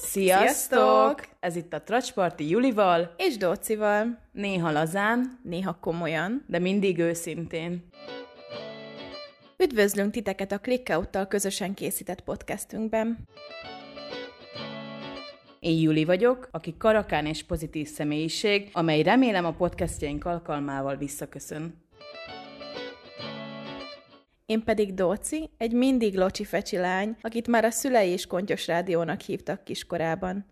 Sziasztok! Ez itt a Tracsparti Julival és Dócival. Néha lazán, néha komolyan, de mindig őszintén. Üdvözlünk titeket a Clickout-tal közösen készített podcastünkben. Én Juli vagyok, aki karakán és pozitív személyiség, amely remélem a podcastjaink alkalmával visszaköszön. Én pedig Dóci, egy mindig locsi-fecsi lány, akit már a szülei is Kontyos Rádiónak hívtak kiskorában.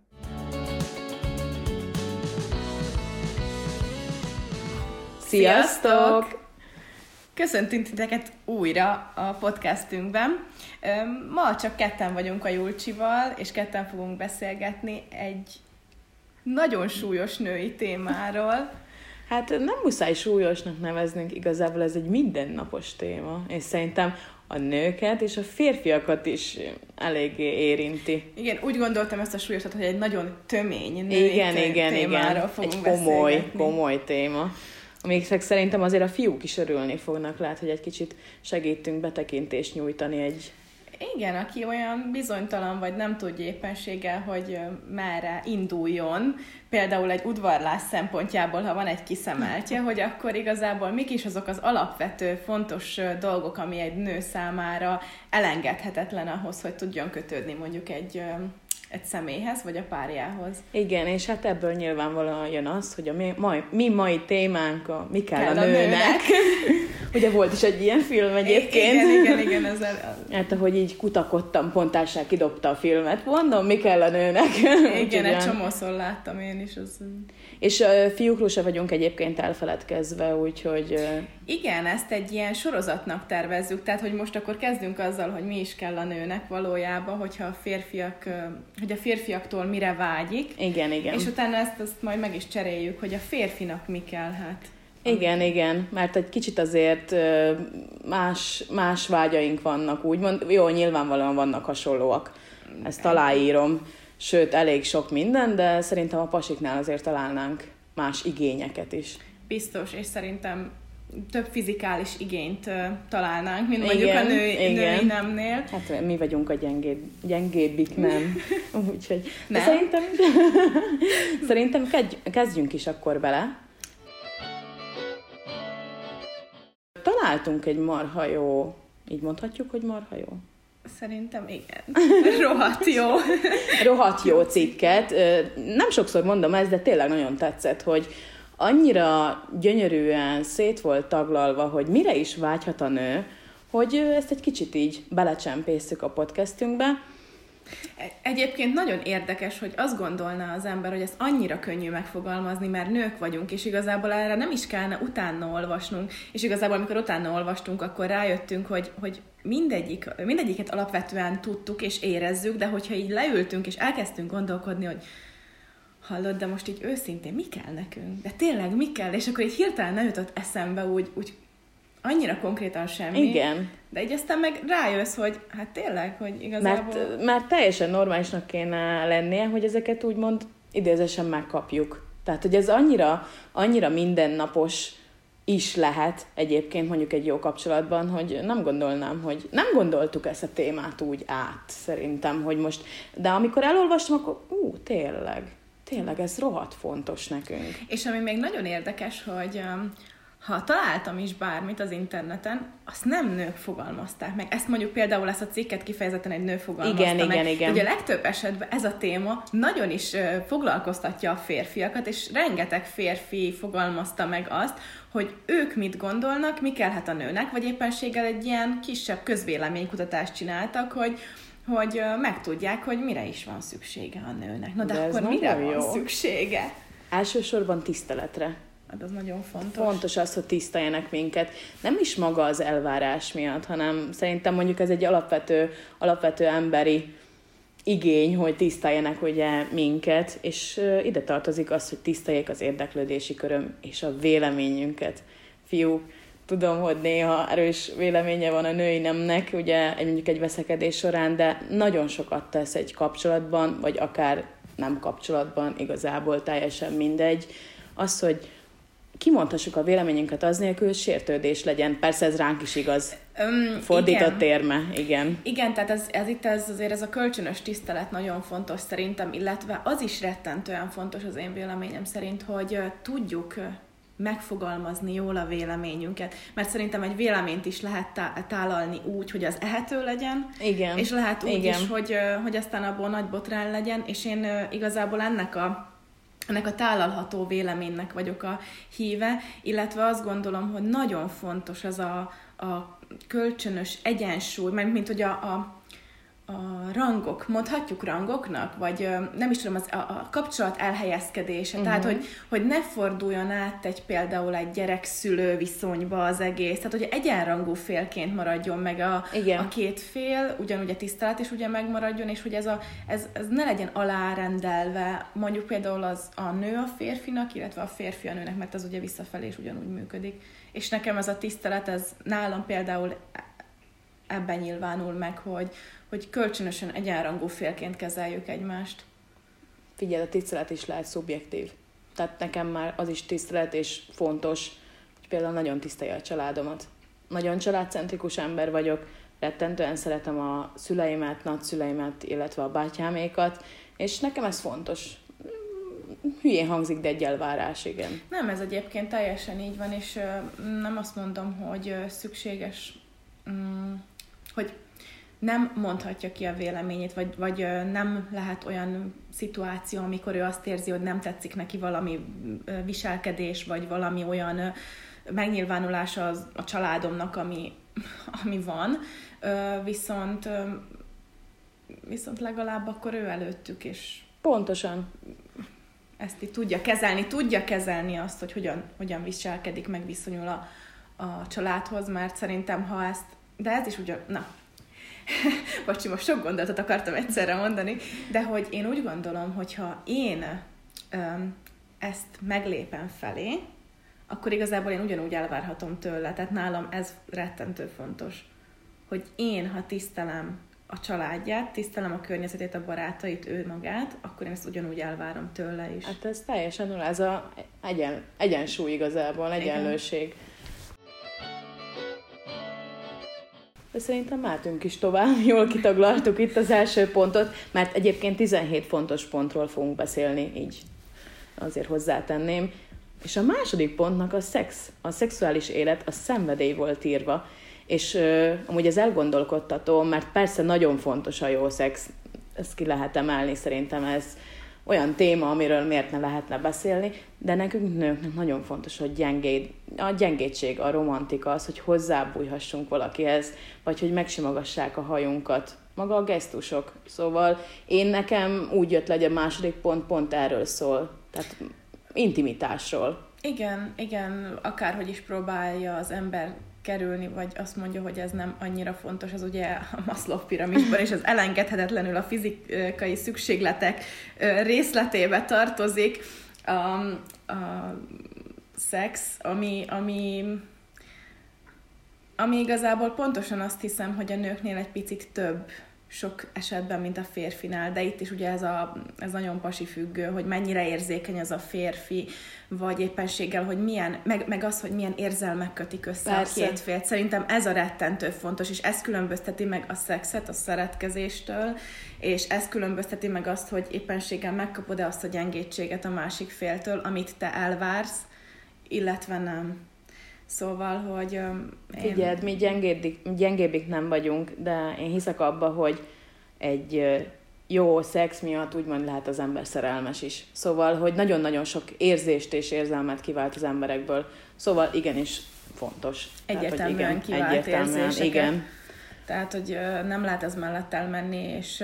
Sziasztok! Köszöntünk titeket újra a podcastünkben. Ma csak ketten vagyunk a Julcsival, és ketten fogunk beszélgetni egy nagyon súlyos női témáról. Hát nem muszáj súlyosnak neveznünk, igazából ez egy mindennapos téma, és szerintem a nőket és a férfiakat is eléggé érinti. Igen, úgy gondoltam ezt a súlyosat, hogy egy nagyon tömény női témáról fogunk beszélgetni. Egy komoly téma. Amíg szerintem azért a fiúk is örülni fognak, lehet, hogy egy kicsit segítünk betekintést nyújtani egy... Igen, aki olyan bizonytalan, vagy nem tudja éppenséggel, hogy merre induljon, például egy udvarlás szempontjából, ha van egy kiszemeltje, hogy akkor igazából mik is azok az alapvető, fontos dolgok, ami egy nő számára elengedhetetlen ahhoz, hogy tudjon kötődni mondjuk egy személyhez, vagy a párjához. Igen, és hát ebből nyilvánvalóan jön az, hogy a mi mai témánk mi kell a nőnek. Ugye volt is egy ilyen film egyébként. Igen. Hát ahogy így kutakodtam, pontárság kidobta a filmet. Mondom, mi kell a nőnek. Igen, egy csomószor láttam én is. És fiúkról se vagyunk egyébként elfeledkezve, úgyhogy... Igen, ezt egy ilyen sorozatnak tervezzük, tehát hogy most akkor kezdünk azzal, hogy mi is kell a nőnek valójában, hogy a férfiaktól mire vágyik. Igen. És utána ezt majd meg is cseréljük, hogy a férfinak mi kell, hát. Igen, mert egy kicsit azért más vágyaink vannak, úgymond. Jó, nyilvánvalóan vannak hasonlóak, ezt aláírom, sőt, elég sok minden, de szerintem a pasiknál azért találnánk más igényeket is. Biztos, és szerintem több fizikális igényt találnánk, mint mondjuk a női nemnél. Hát mi vagyunk a gyengébbik nem. Úgyhogy nem? Szerintem kezdjünk is akkor bele. Találtunk egy marha jó, így mondhatjuk, hogy marha jó? Szerintem igen. Rohadt jó cikket. Nem sokszor mondom ezt, de tényleg nagyon tetszett, hogy annyira gyönyörűen szét volt taglalva, hogy mire is vágyhat a nő, hogy ezt egy kicsit így belecsempészük a podcastünkbe. Egyébként nagyon érdekes, hogy azt gondolná az ember, hogy ezt annyira könnyű megfogalmazni, mert nők vagyunk, és igazából erre nem is kellene utána olvasnunk, és igazából amikor utána olvastunk, akkor rájöttünk, hogy mindegyiket alapvetően tudtuk és érezzük, de hogyha így leültünk és elkezdtünk gondolkodni, hogy hallod, de most így őszintén mi kell nekünk? De tényleg mi kell? És akkor így hirtelen nem jutott eszembe úgy annyira konkrétan semmi. Igen. De így aztán meg rájössz, hogy hát tényleg, hogy igazából... Mert teljesen normálisnak kéne lennie, hogy ezeket úgymond idézősen megkapjuk. Tehát, hogy ez annyira mindennapos is lehet egyébként mondjuk egy jó kapcsolatban, hogy nem gondoltuk ezt a témát úgy át, szerintem, hogy most... De amikor elolvastam, akkor tényleg ez rohadt fontos nekünk. És ami még nagyon érdekes, hogy... Ha találtam is bármit az interneten, azt nem nők fogalmazták meg. Ezt mondjuk például ezt a cikket kifejezetten egy nő fogalmazta meg. Igen. Ugye a legtöbb esetben ez a téma nagyon is foglalkoztatja a férfiakat, és rengeteg férfi fogalmazta meg azt, hogy ők mit gondolnak, mi kellhet a nőnek, vagy éppenséggel egy ilyen kisebb közvéleménykutatást csináltak, hogy megtudják, hogy mire is van szüksége a nőnek. Na de akkor mire van szüksége? Elsősorban tiszteletre. Hát az nagyon fontos. Fontos az, hogy tiszteljenek minket. Nem is maga az elvárás miatt, hanem szerintem mondjuk ez egy alapvető emberi igény, hogy tiszteljenek ugye minket, és ide tartozik az, hogy tiszteljék az érdeklődési köröm és a véleményünket. Fiúk, tudom, hogy néha erős véleménye van a női nemnek, ugye mondjuk egy veszekedés során, de nagyon sokat tesz egy kapcsolatban, vagy akár nem kapcsolatban, igazából teljesen mindegy. Az, hogy kimondhassuk a véleményünket az nélkül, hogy sértődés legyen. Persze ez ránk is igaz. Fordított érme, igen. Igen, tehát ez azért ez a kölcsönös tisztelet nagyon fontos szerintem, illetve az is rettentően fontos az én véleményem szerint, hogy tudjuk megfogalmazni jól a véleményünket, mert szerintem egy véleményt is lehet tálalni úgy, hogy az ehető legyen, igen. És lehet úgy is, hogy aztán abból nagy botrány legyen, és én igazából ennek a tálalható véleménynek vagyok a híve, illetve azt gondolom, hogy nagyon fontos az a kölcsönös egyensúly, mert mint hogy a rangok, mondhatjuk rangoknak, vagy nem is tudom, a kapcsolat elhelyezkedése, tehát hogy ne forduljon át például egy gyerek-szülő viszonyba az egész, tehát hogy egyenrangú félként maradjon meg a két fél, ugyanúgy a tisztelet is ugye megmaradjon, és hogy ez ne legyen alárendelve, mondjuk például a nő a férfinak, illetve a férfi a nőnek, mert az ugye visszafelé is ugyanúgy működik. És nekem ez a tisztelet, ez nálam például ebben nyilvánul meg, hogy kölcsönösen egyenrangú félként kezeljük egymást. Figyelj, a tisztelet is lehet szubjektív. Tehát nekem már az is tisztelet, és fontos, hogy például nagyon tisztelje a családomat. Nagyon családcentrikus ember vagyok, rettentően szeretem a szüleimet, nagyszüleimet, illetve a bátyámékat, és nekem ez fontos. Hülyén hangzik, de egy elvárás, igen. Nem, ez egyébként teljesen így van, és nem azt mondom, hogy szükséges, hogy nem mondhatja ki a véleményét, vagy nem lehet olyan szituáció, amikor ő azt érzi, hogy nem tetszik neki valami viselkedés, vagy valami olyan megnyilvánulás a családomnak, ami van, viszont legalább akkor ő előttük, és pontosan ezt így tudja kezelni azt, hogy hogyan viselkedik, meg viszonyul a családhoz, mert szerintem, de ez is ugye, bocsi, most sok gondolatot akartam egyszerre mondani, de hogy én úgy gondolom, hogyha én ezt meglépem felé, akkor igazából én ugyanúgy elvárhatom tőle, tehát nálam ez rettentő fontos, hogy én, ha tisztelem a családját, tisztelem a környezetét, a barátait, ő magát, akkor én ezt ugyanúgy elvárom tőle is. Hát ez teljesen ez az egyensúly igazából, egyenlőség. Igen. De szerintem mehetünk is tovább, jól kitaglaltuk itt az első pontot, mert egyébként 17 fontos pontról fogunk beszélni, így azért hozzátenném. És a második pontnak a szexuális élet, a szenvedély volt írva, és amúgy ez elgondolkodtató, mert persze nagyon fontos a jó szex, ezt ki lehet emelni, szerintem ez olyan téma, amiről miért ne lehetne beszélni, de nekünk nőknek nagyon fontos, hogy a gyengétség, a romantika, az, hogy hozzábújhassunk valakihez, vagy hogy megsimogassák a hajunkat, maga a gesztusok. Szóval nekem úgy jött le, hogy a második pont erről szól, tehát intimitásról. Igen, akárhogy is próbálja az ember kerülni, vagy azt mondja, hogy ez nem annyira fontos, az ugye a Maslow piramisban, és az elengedhetetlenül a fizikai szükségletek részletébe tartozik a szex, ami igazából pontosan azt hiszem, hogy a nőknél egy picit több sok esetben, mint a férfinál, de itt is ugye ez nagyon pasifüggő, hogy mennyire érzékeny az a férfi, vagy éppenséggel, hogy meg az, hogy milyen érzelmek kötik össze persze a két félt. Szerintem ez a rettentő fontos, és ez különbözteti meg a szexet a szeretkezéstől, és ez különbözteti meg azt, hogy éppenséggel megkapod-e azt a gyengétséget a másik féltől, amit te elvársz, illetve nem. Szóval, hogy Figyeld, mi gyengébbik nem vagyunk, de én hiszek abba, hogy egy jó szex miatt úgymond lehet az ember szerelmes is. Szóval, hogy nagyon-nagyon sok érzést és érzelmet kivált az emberekből. Szóval igenis fontos. Egyértelműen kivált érzéseket. Igen. Tehát, hogy nem lehet ez mellett elmenni, és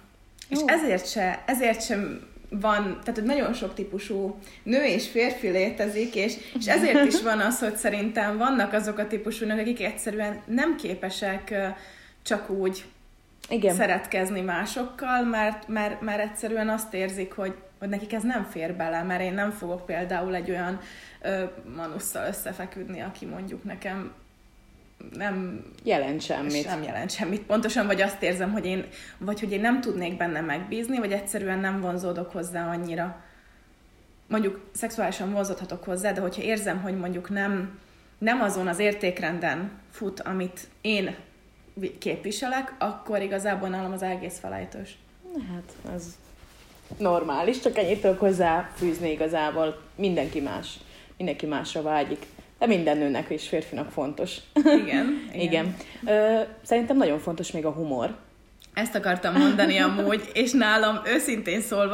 ezért sem van, tehát hogy nagyon sok típusú nő és férfi létezik, és ezért is van az, hogy szerintem vannak azok a típusú nők, akik egyszerűen nem képesek csak úgy szeretkezni másokkal, mert egyszerűen azt érzik, hogy nekik ez nem fér bele, mert én nem fogok például egy olyan manusszal összefeküdni, aki mondjuk nekem nem jelent semmit. Nem jelent semmit. Pontosan, vagy azt érzem, hogy én nem tudnék benne megbízni, vagy egyszerűen nem vonzódok hozzá annyira. mondjuk szexuálisan vonzódhatok hozzá, de hogyha érzem, hogy mondjuk nem azon az értékrenden fut, amit én képviselek, akkor igazából nálam az egész felejtős. Hát, ez normális, csak ennyit tudok hozzáfűzni igazából. Mindenki másra vágyik. De minden nőnek és férfinak fontos. Igen. Igen. Szerintem nagyon fontos még a humor. Ezt akartam mondani amúgy, és nálam őszintén szólva,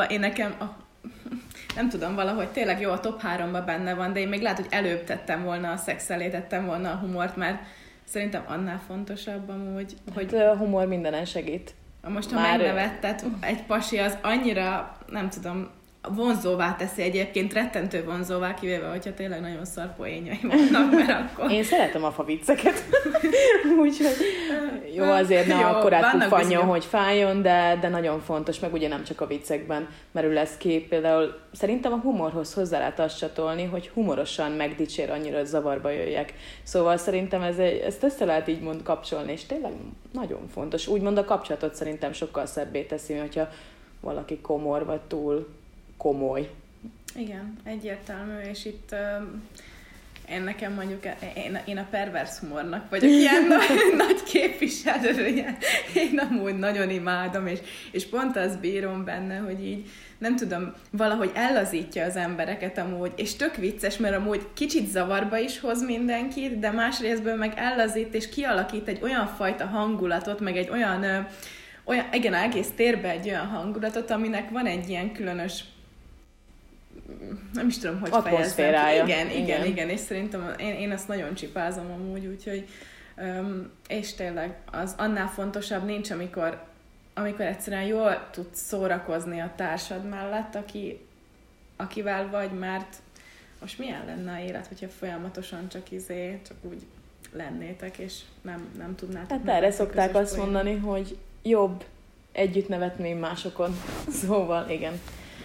nem tudom, valahogy tényleg jó, a top 3-ban benne van, de én még lehet, hogy előbb tettem volna a szex elé, tettem volna a humort, mert szerintem annál fontosabb amúgy, hogy... Hát, a humor mindenen segít. Most, ha megnevetted, egy pasi az annyira, nem tudom, vonzóvá teszi egyébként, rettentő vonzóvá, kivéve, hogyha tényleg nagyon szar poénjai vannak, mert akkor... Én szeretem a favicceket. Úgyhogy jó, azért ne akkorát puffanjon, hogy fájjon, de nagyon fontos, meg ugye nem csak a viccekben merül ez ki. Például szerintem a humorhoz hozzá lehet azt csatolni, hogy humorosan megdicsér annyira, hogy zavarba jöjjek. Szóval szerintem ezt össze lehet így kapcsolni, és tényleg nagyon fontos. Úgymond a kapcsolatot szerintem sokkal szebbé teszi, hogyha valaki komor vagy túl komoly. Igen, egyértelmű, és itt én nekem mondjuk, én a pervers humornak vagyok ilyen nagy képviselője. Én amúgy nagyon imádom, és pont azt bírom benne, hogy így, nem tudom, valahogy ellazítja az embereket amúgy, és tök vicces, mert amúgy kicsit zavarba is hoz mindenkit, de másrésztből meg ellazít, és kialakít egy olyan fajta hangulatot, meg egy olyan igen, egész térbe egy olyan hangulatot, aminek van egy ilyen különös, nem is tudom, hogy atmoszférája. Igen, és szerintem én ezt nagyon csipázom amúgy, úgyhogy és tényleg az annál fontosabb nincs, amikor egyszerűen jól tudsz szórakozni a társad mellett, akivel vagy, mert most milyen lenne a élet, hogyha folyamatosan csak úgy lennétek, és nem tudnátok. Hát erre szokták azt mondani, hogy jobb együtt nevetni, mint másokon. Szóval, igen.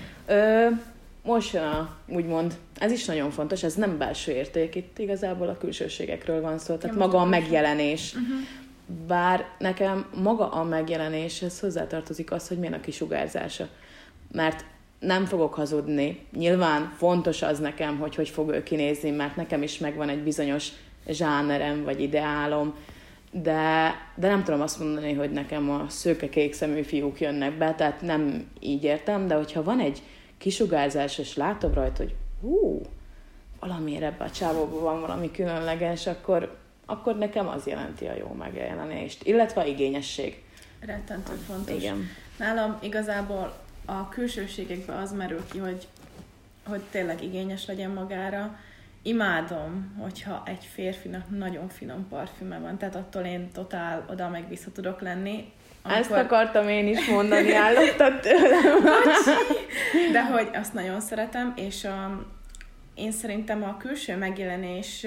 Most jön úgymond, ez is nagyon fontos, ez nem belső érték, itt igazából a külsőségekről van szó, tehát maga a megjelenés. Bár nekem maga a megjelenéshez hozzátartozik az, hogy milyen a kisugárzása. Mert nem fogok hazudni. Nyilván fontos az nekem, hogy fog ő kinézni, mert nekem is megvan egy bizonyos zsánerem, vagy ideálom, de nem tudom azt mondani, hogy nekem a szőke-kék szemű fiúk jönnek be, tehát nem így értem, de hogyha van egy kisugárzás, és látom rajta, hogy valamiért ebben a csávóban van valami különleges, akkor nekem az jelenti a jó megjelenést, illetve a igényesség. Rettentő fontos. Igen. Nálam igazából a külsőségekben az merül ki, hogy tényleg igényes legyen magára. Imádom, hogyha egy férfinak nagyon finom parfüme van, tehát attól én totál oda meg vissza tudok lenni. Ezt akartam én is mondani, állottad tőlem. De hogy azt nagyon szeretem, és én szerintem a külső megjelenés,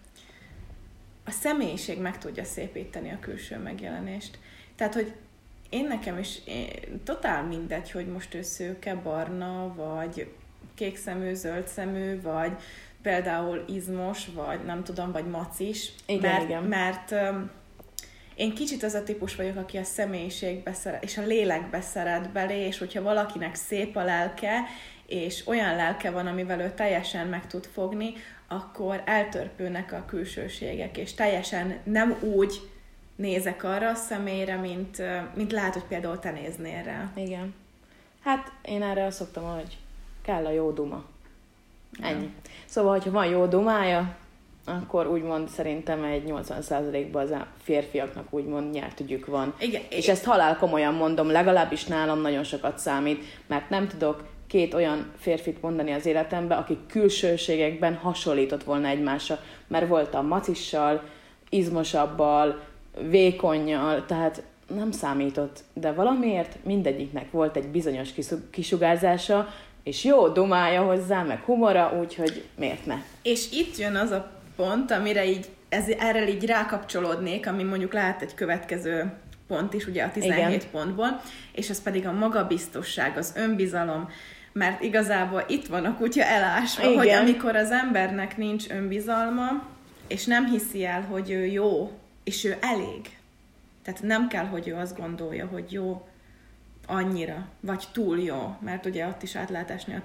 a személyiség meg tudja szépíteni a külső megjelenést. Tehát, hogy nekem is totál mindegy, hogy most ő szőke, barna, vagy kékszemű, zöldszemű, vagy például izmos, vagy nem tudom, vagy macis. Igen. Mert én kicsit az a típus vagyok, aki a személyiségbe szeret, és a lélekbe szeret belé, és hogyha valakinek szép a lelke, és olyan lelke van, amivel ő teljesen meg tud fogni, akkor eltörpülnek a külsőségek, és teljesen nem úgy nézek arra a személyre, mint lehet, hogy például te néznél rá. Igen. Hát én erre azt szoktam, hogy kell a jó duma. Ennyi. Ja. Szóval, hogyha van jó dumája, akkor úgymond szerintem egy 80%-ban az a férfiaknak úgymond nyert ügyük van. Igen. És ezt halál komolyan mondom, legalábbis nálam nagyon sokat számít, mert nem tudok két olyan férfit mondani az életemben, akik külsőségekben hasonlított volna egymásra, mert voltam macissal, izmosabbal, vékonnyal, tehát nem számított, de valamiért mindegyiknek volt egy bizonyos kisugárzása, és jó dumája hozzá, meg humora, úgyhogy miért ne? És itt jön az a pont, amire erről így rákapcsolódnék, ami mondjuk lehet egy következő pont is, ugye a 17 Igen. pontból, és ez pedig a magabiztosság, az önbizalom, mert igazából itt van a kutya elásva, Igen. hogy amikor az embernek nincs önbizalma, és nem hiszi el, hogy ő jó, és ő elég. Tehát nem kell, hogy ő azt gondolja, hogy jó annyira, vagy túl jó, mert ugye ott is át lehet esni a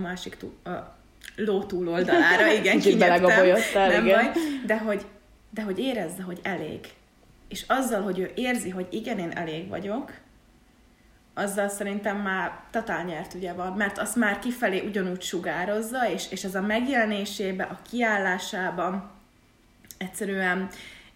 ló túloldalára, igen, kinyögtem, nem igen. baj, de hogy érezze, hogy elég. És azzal, hogy ő érzi, hogy igen, én elég vagyok, azzal szerintem már totál nyert ugye van, mert azt már kifelé ugyanúgy sugározza, és ez a megjelenésében, a kiállásában egyszerűen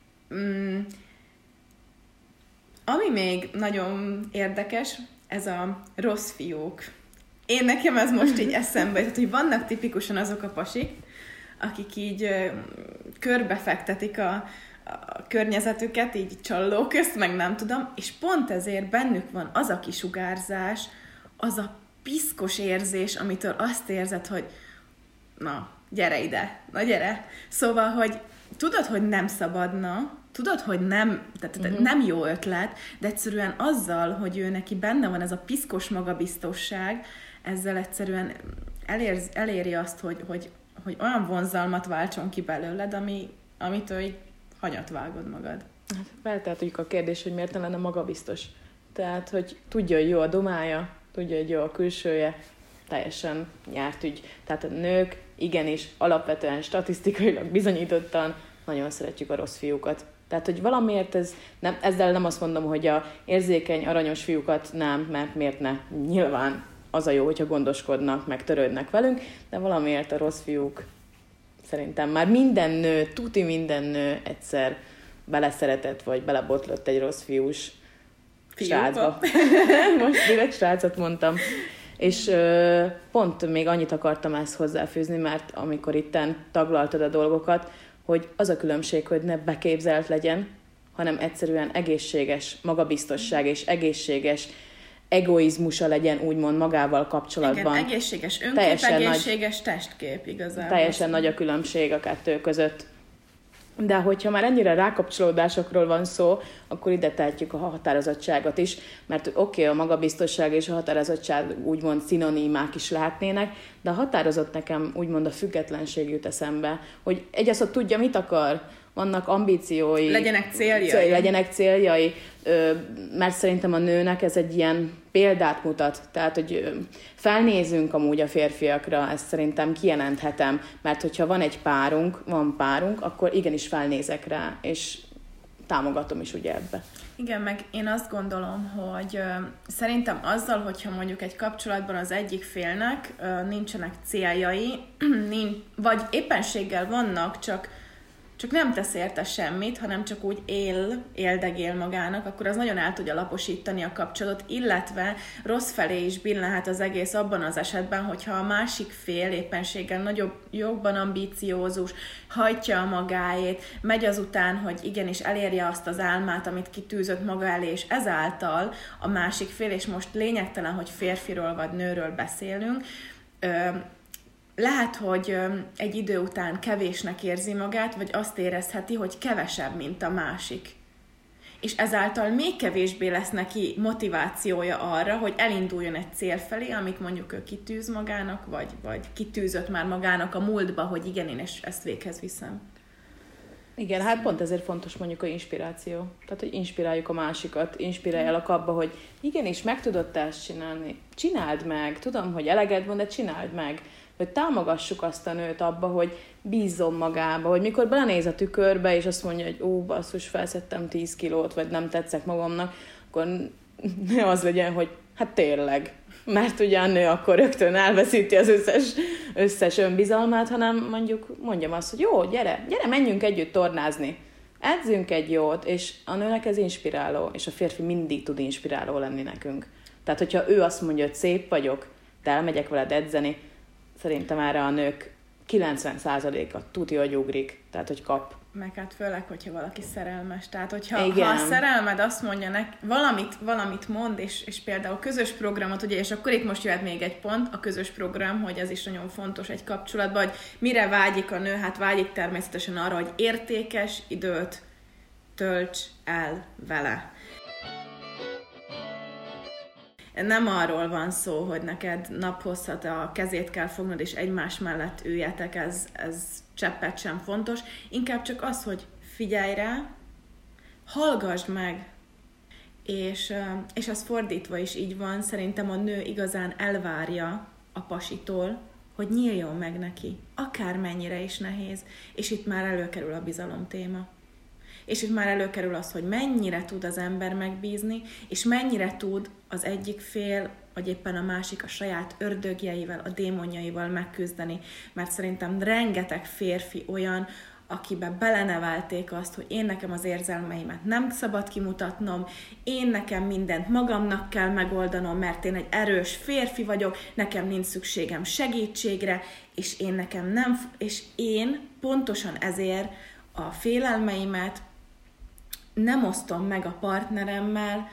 ami még nagyon érdekes, ez a rossz fiúk. Nekem ez most így eszembe jut, hogy vannak tipikusan azok a pasik, akik így körbefektetik a környezetüket, így csalló közt, meg nem tudom, és pont ezért bennük van az a kisugárzás, az a piszkos érzés, amitől azt érzed, hogy na, gyere ide, na gyere. Szóval, hogy tudod, hogy nem szabadna, tudod, hogy nem jó ötlet, de egyszerűen azzal, hogy ő neki benne van ez a piszkos magabiztosság, ezzel egyszerűen eléri azt, hogy olyan vonzalmat váltson ki belőled, amitől így hanyat vágod magad. Hát feltehetjük a kérdés, hogy miért lenne magabiztos. Tehát, hogy tudja, hogy jó a dumája, tudja, hogy jó a külsője, teljesen nyárt ügy. Tehát a nők igenis alapvetően statisztikailag bizonyítottan nagyon szeretjük a rossz fiúkat. Tehát, hogy valamiért ezzel nem azt mondom, hogy a érzékeny, aranyos fiúkat nem, mert miért ne? Nyilván az a jó, hogyha gondoskodnak, meg törődnek velünk, de valamiért a rossz fiúk szerintem már minden nő egyszer beleszeretett, vagy belebotlott egy rossz fiús srácba. Most direkt srácot mondtam. És pont még annyit akartam ezt hozzáfűzni, mert amikor itten taglaltad a dolgokat, hogy az a különbség, hogy ne beképzelt legyen, hanem egyszerűen egészséges magabiztosság és egészséges egoizmusa legyen úgymond magával kapcsolatban. Igen, egészséges önkép, egészséges testkép igazából. Teljesen nagy a különbség a kettő között. De hogyha már ennyire rákapcsolódásokról van szó, akkor ide tehetjük a határozottságot is, mert oké, a magabiztosság és a határozottság úgymond szinonimák is lehetnének, de a határozott nekem úgymond a függetlenség jut eszembe, hogy egyáltalán tudja, mit akar, vannak ambíciói. Legyenek céljai, mert szerintem a nőnek ez egy ilyen példát mutat. Tehát, hogy felnézünk amúgy a férfiakra, ezt szerintem kijelenthetem, mert hogyha van párunk, akkor igenis felnézek rá, és támogatom is ugye ebbe. Igen, meg én azt gondolom, hogy szerintem azzal, hogyha mondjuk egy kapcsolatban az egyik félnek nincsenek céljai, vagy éppenséggel vannak, csak nem tesz érte semmit, hanem csak úgy éldegél magának, akkor az nagyon el tudja laposítani a kapcsolatot, illetve rossz felé is billenhet az egész abban az esetben, hogyha a másik fél éppenséggel jobban ambiciózus, hajtja a magáét, megy azután, hogy igenis elérje azt az álmát, amit kitűzött maga elé, és ezáltal a másik fél, és most lényegtelen, hogy férfiról vagy nőről beszélünk, lehet, hogy egy idő után kevésnek érzi magát, vagy azt érezheti, hogy kevesebb, mint a másik. És ezáltal még kevésbé lesz neki motivációja arra, hogy elinduljon egy cél felé, amit mondjuk ő kitűz magának, vagy kitűzött már magának a múltba, hogy igen, én ezt véghez viszem. Igen, hát pont ezért fontos mondjuk a inspiráció. Tehát, hogy inspiráljuk a másikat, inspiráljalak abba, hogy igenis, meg tudod te ezt csinálni. Csináld meg, tudom, hogy eleged van, de csináld meg. Hogy támogassuk azt a nőt abba, hogy bízzon magába, hogy mikor belenéz a tükörbe, és azt mondja, hogy ó, basszus, felszedtem 10 kilót, vagy nem tetszek magamnak, akkor ne az legyen, hogy hát tényleg. Mert ugye a nő akkor rögtön elveszíti az összes önbizalmát, hanem mondjam azt, hogy jó, gyere, menjünk együtt tornázni. Edzünk egy jót, és a nőnek ez inspiráló, és a férfi mindig tud inspiráló lenni nekünk. Tehát, hogyha ő azt mondja, hogy szép vagyok, de elmegyek veled edzeni, szerintem erre a nők 90%-a tudja, hogy ugrik, tehát, hogy kap. Meg hát főleg, hogyha valaki szerelmes. Tehát, hogyha a szerelmed azt mondja valamit mond, és például közös programot, ugye, és akkor itt most jöhet még egy pont, a közös program, hogy ez is nagyon fontos egy kapcsolatban, hogy mire vágyik a nő, hát vágyik természetesen arra, hogy értékes időt tölts el vele. Nem arról van szó, hogy neked naphosszat a kezét kell fognod, és egymás mellett üljetek, ez cseppet sem fontos. Inkább csak az, hogy figyelj rá, hallgassd meg, és az fordítva is így van, szerintem a nő igazán elvárja a pasitól, hogy nyíljon meg neki, akármennyire is nehéz, és itt már előkerül a bizalom téma. És itt már előkerül az, hogy mennyire tud az ember megbízni, és mennyire tud az egyik fél, vagy éppen a másik a saját ördögjeivel, a démonjaival megküzdeni. Mert szerintem rengeteg férfi olyan, akibe belenevelték azt, hogy én nekem az érzelmeimet nem szabad kimutatnom, én nekem mindent magamnak kell megoldanom, mert én egy erős férfi vagyok, nekem nincs szükségem segítségre, és én pontosan ezért a félelmeimet nem osztom meg a partneremmel,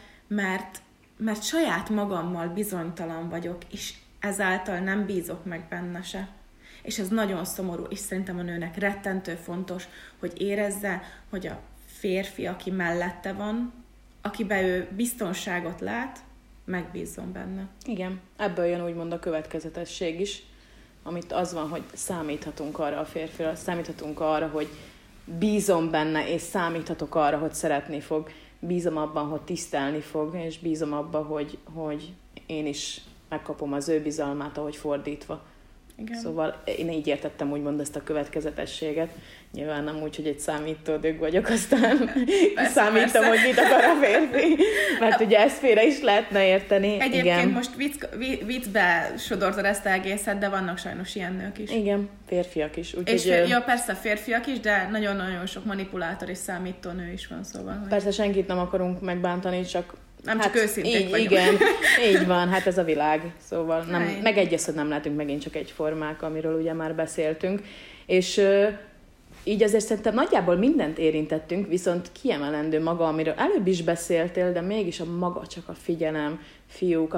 mert saját magammal bizonytalan vagyok, és ezáltal nem bízok meg benne se. És ez nagyon szomorú, és szerintem a nőnek rettentő fontos, hogy érezze, hogy a férfi, aki mellette van, akiben ő biztonságot lát, megbízzon benne. Igen, ebből jön úgymond a következetesség is, amit az van, hogy számíthatunk arra a férfira, számíthatunk arra, hogy bízom benne, és számíthatok arra, hogy szeretni fog. Bízom abban, hogy tisztelni fog, és bízom abban, hogy én is megkapom az ő bizalmát, ahogy fordítva. Igen. Szóval én így értettem úgymond ezt a következetességet. Nyilván nem úgy, hogy egy számítódög vagyok, aztán számítom, hogy mit akar a férfi. Mert ugye ezt félre is lehetne érteni. Egyébként igen. Most viccbe sodortad ezt egészet, de vannak sajnos ilyen nők is. Igen, férfiak is. Ja, persze férfiak is, de nagyon-nagyon sok manipulátor és számító nő is van, szóval. Hogy... Persze senkit nem akarunk megbántani, csak csak őszinték vagyunk. Igen, így van, hát ez a világ. Szóval megegyez, hogy nem lehetünk megint csak egyformák, amiről ugye már beszéltünk. És így azért szerintem nagyjából mindent érintettünk, viszont kiemelendő maga, amiről előbb is beszéltél, de mégis a maga csak a figyelem, fiúk,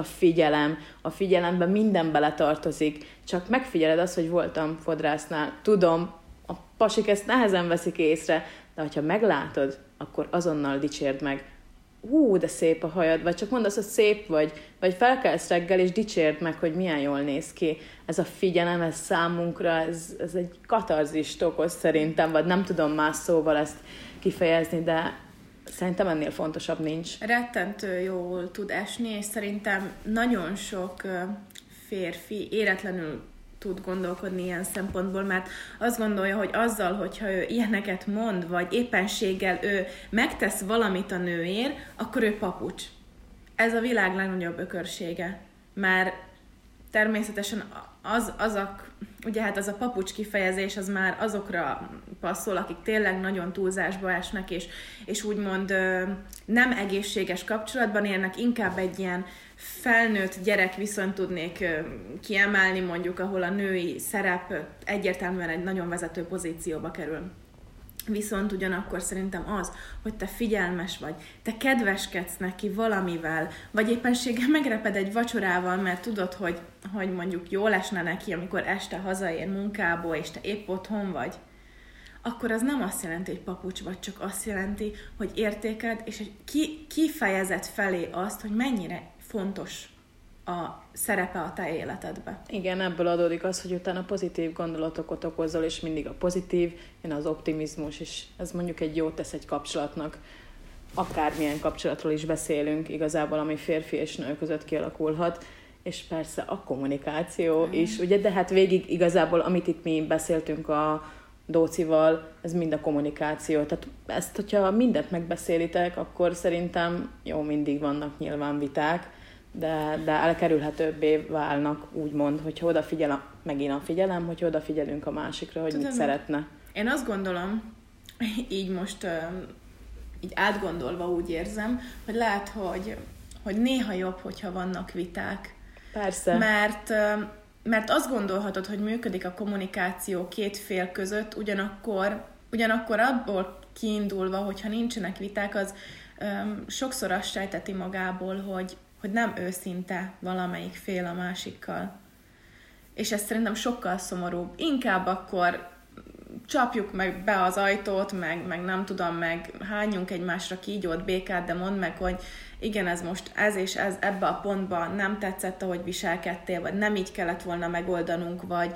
a figyelemben minden beletartozik. Csak megfigyeled azt, hogy voltam fodrásznál, tudom, a pasik ezt nehezen veszik észre, de ha meglátod, akkor azonnal dicsérd meg. De szép a hajad, vagy csak mondd azt, hogy szép vagy felkelsz reggel, és dicsérd meg, hogy milyen jól néz ki. Ez a figyelem, ez számunkra, ez egy katarzist okoz szerintem, vagy nem tudom más szóval ezt kifejezni, de szerintem ennél fontosabb nincs. Rettentő jól tud esni, és szerintem nagyon sok férfi éretlenül tud gondolkodni ilyen szempontból, mert azt gondolja, hogy azzal, hogyha ő ilyeneket mond, vagy éppenséggel ő megtesz valamit a nőért, akkor ő papucs. Ez a világ legnagyobb ökörsége. Mert természetesen ugye hát az a papucs kifejezés, az már azokra passzol, akik tényleg nagyon túlzásba esnek, és úgymond nem egészséges kapcsolatban élnek, inkább egy ilyen felnőtt gyerek viszont tudnék kiemelni, mondjuk, ahol a női szerep egyértelműen egy nagyon vezető pozícióba kerül. Viszont ugyanakkor szerintem az, hogy te figyelmes vagy, te kedveskedsz neki valamivel, vagy éppenséggel megreped egy vacsorával, mert tudod, hogy mondjuk jól esne neki, amikor este hazaér munkából, és te épp otthon vagy, akkor az nem azt jelenti, hogy papucs vagy, csak azt jelenti, hogy értéked, és kifejezed felé azt, hogy mennyire fontos a szerepe a te életedbe. Igen, ebből adódik az, hogy utána pozitív gondolatokat okozol, és mindig a pozitív, jön az optimizmus, és ez mondjuk egy jót tesz egy kapcsolatnak. Akármilyen kapcsolatról is beszélünk, igazából, ami férfi és nő között kialakulhat, és persze a kommunikáció is, ugye, de hát végig igazából, amit itt mi beszéltünk a Dócival, ez mind a kommunikáció. Tehát ezt, hogyha mindent megbeszélitek, akkor szerintem jó, mindig vannak nyilván viták, de elkerülhetőbbé válnak, úgymond, hogyha odafigyel megint a figyelem, hogyha odafigyelünk a másikra, hogy mit szeretne. Én azt gondolom, így most így átgondolva úgy érzem, hogy lehet, hogy néha jobb, hogyha vannak viták. Persze. Mert azt gondolhatod, hogy működik a kommunikáció két fél között, ugyanakkor abból kiindulva, hogyha nincsenek viták, az sokszor azt sejteti magából, hogy nem őszinte valamelyik fél a másikkal. És ez szerintem sokkal szomorúbb. Inkább akkor csapjuk meg be az ajtót, meg nem tudom, meg hányjunk egymásra kígyót, békát, de mondd meg, hogy igen, ez most ez és ez ebbe a pontban nem tetszett, ahogy viselkedtél, vagy nem így kellett volna megoldanunk, vagy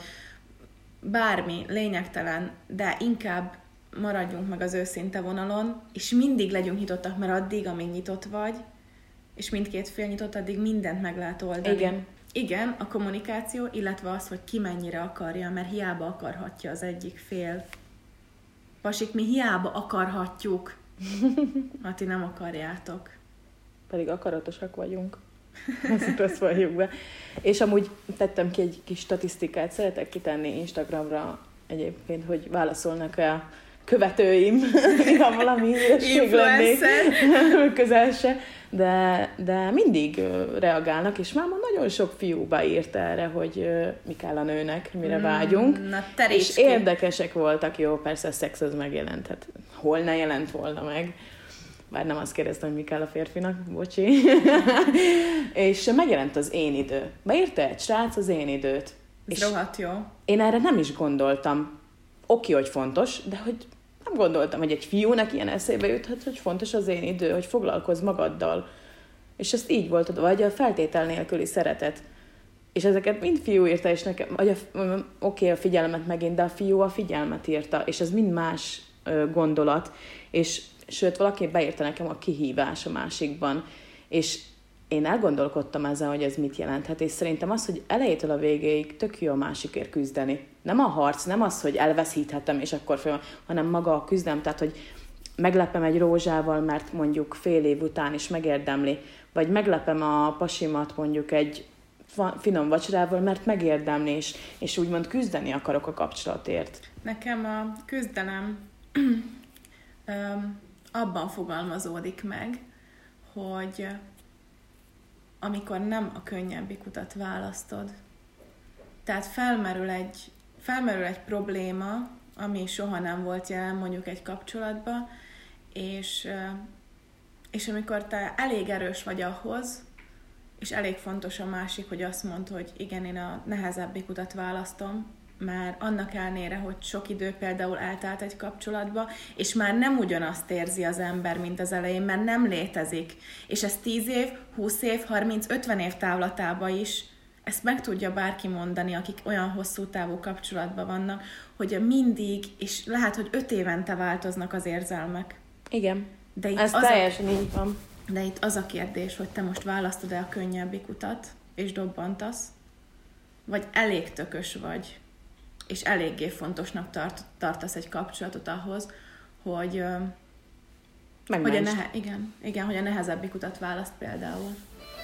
bármi, lényegtelen, de inkább maradjunk meg az őszinte vonalon, és mindig legyünk nyitottak, mert addig, amíg nyitott vagy, és mindkét fél nyitott, addig mindent meg lehet oldani. Igen. Igen, a kommunikáció, illetve az, hogy ki mennyire akarja, mert hiába akarhatja az egyik fél. Pasik, mi hiába akarhatjuk, ha ti nem akarjátok. Pedig akaratosak vagyunk. Ezt valljuk be. És amúgy tettem ki egy kis statisztikát, szeretek kitenni Instagramra egyébként, hogy válaszolnak-e a követőim, ha valami híreség lennék, közel se, de mindig reagálnak, és már nagyon sok fiú beírt erre, hogy mi kell a nőnek, mire vágyunk. És érdekesek voltak, jó, persze a szex az megjelent, hát hol ne jelent volna meg. Bár nem azt kérdeztem, hogy mi kell a férfinak, bocsi. És megjelent az én idő. Beírta egy srác az én időt. Ez rohadt jó. Én erre nem is gondoltam. Oké, hogy fontos, de hogy nem gondoltam, hogy egy fiúnak ilyen eszébe juthat, hogy fontos az én idő, hogy foglalkozz magaddal. És ezt így volt, vagy a feltétel nélküli szeretet. És ezeket mind fiú írta, és nekem, vagy a figyelmet megint, de a fiú a figyelmet írta, és ez mind más gondolat, és sőt, valaki beírta nekem a kihívás a másikban, és én elgondolkodtam ezen, hogy ez mit jelenthet, és szerintem az, hogy elejétől a végéig tök jó a másikért küzdeni. Nem a harc, nem az, hogy elveszíthetem, és akkor fel, hanem maga a küzdelem, tehát, hogy meglepem egy rózsával, mert mondjuk fél év után is megérdemli, vagy meglepem a pasimat mondjuk egy finom vacsorával, mert megérdemli, és úgymond küzdeni akarok a kapcsolatért. Nekem a küzdelem abban fogalmazódik meg, hogy amikor nem a könnyebbik utat választod. Tehát felmerül egy probléma, ami soha nem volt jelen mondjuk egy kapcsolatban, és amikor te elég erős vagy ahhoz, és elég fontos a másik, hogy azt mondd, hogy igen, én a nehezebbik utat választom, már annak ellenére, hogy sok idő például eltelt egy kapcsolatba, és már nem ugyanazt érzi az ember, mint az elején, mert nem létezik. És ez 10 év, 20 év, 30, 50 év távlatában is, ezt meg tudja bárki mondani, akik olyan hosszú távú kapcsolatban vannak, hogy mindig, és lehet, hogy 5 évente változnak az érzelmek. Igen, de itt ez teljesen így van. De itt az a kérdés, hogy te most választod-e a könnyebbik utat, és dobbantasz, vagy elég tökös vagy, és eléggé fontosnak tartasz egy kapcsolatot ahhoz, hogy hogy a nehezebbik utat választ például.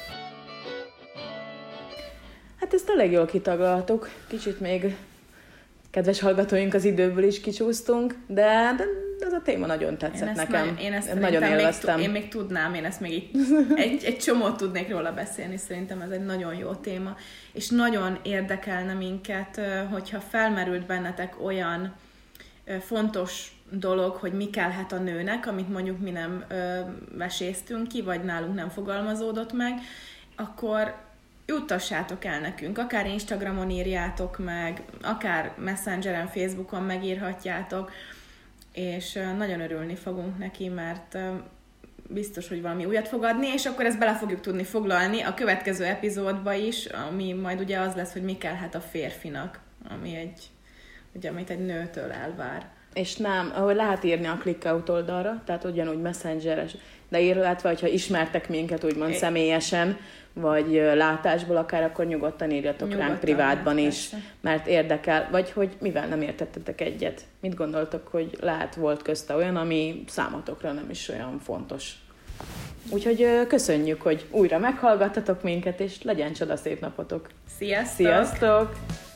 Hát ezt elég jól kitaglaltuk. Kicsit még kedves hallgatóink az időből is kicsúsztunk, de ez a téma nagyon tetszett nekem. Én ezt nagyon élveztem. Én még tudnám, én ezt még egy csomót tudnék róla beszélni, szerintem ez egy nagyon jó téma. És nagyon érdekelne minket, hogyha felmerült bennetek olyan fontos dolog, hogy mi kellhet a nőnek, amit mondjuk mi nem veséztünk ki, vagy nálunk nem fogalmazódott meg, akkor juttassátok el nekünk, akár Instagramon írjátok meg, akár Messengeren, Facebookon megírhatjátok, és nagyon örülni fogunk neki, mert biztos, hogy valami újat fog adni, és akkor ezt bele fogjuk tudni foglalni a következő epizódba is, ami majd ugye az lesz, hogy mi kellhet a férfinak, amit egy nőtől elvár. És nem, ahogy lehet írni a ClickOut oldalra, tehát ugyanúgy messengeres, de illetve, hogyha ismertek minket úgymond személyesen, vagy látásból akár, akkor nyugodtan írjatok ránk privátban is, mert érdekel, vagy hogy mivel nem értettetek egyet. Mit gondoltok, hogy volt közte olyan, ami számotokra nem is olyan fontos. Úgyhogy köszönjük, hogy újra meghallgattatok minket, és legyen csodaszép napotok. Sziasztok! Sziasztok!